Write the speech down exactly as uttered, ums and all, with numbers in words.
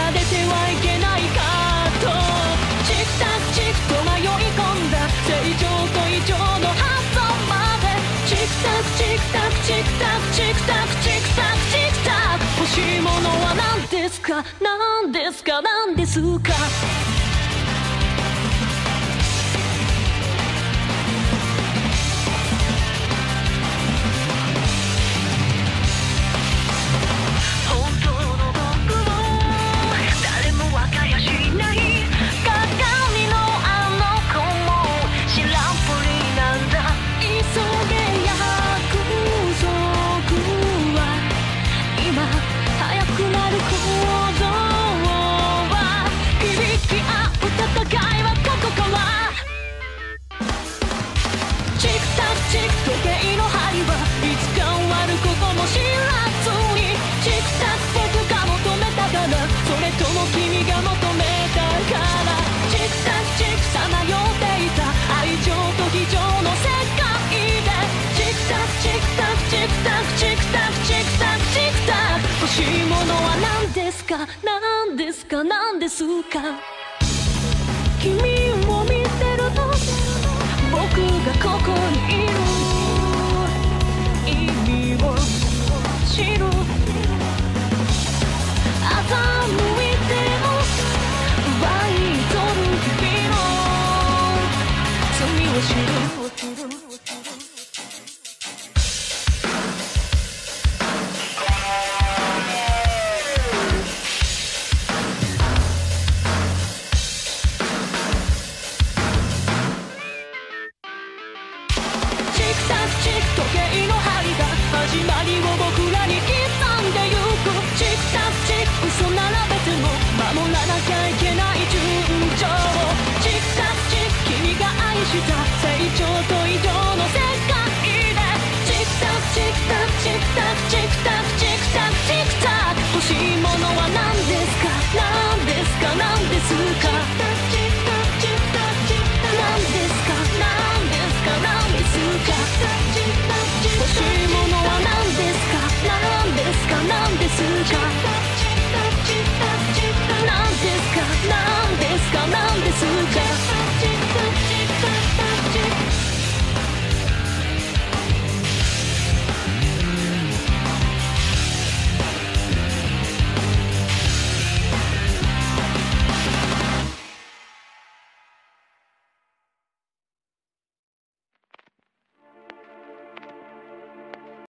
から出てはいけないかとチクタクチクと迷い込んだ正常と異常の発想までチクタクチクタクチクタクチクタクチクタクチクタク欲しいものは何ですか何ですか何ですか欲しいものは何ですか何ですか何ですか君を見てると僕がここにいる意味を知る欺いても奪い取る君の罪を知る時計の針が始まりを僕らに刻んでゆくチクタクチク嘘並べても守らなきゃいけない順序をチクタクチク君が愛した成長と異常の世界でチクタクチクタクチクタクチクタクチクタクチクタク欲しいものは何ですか何ですか何ですか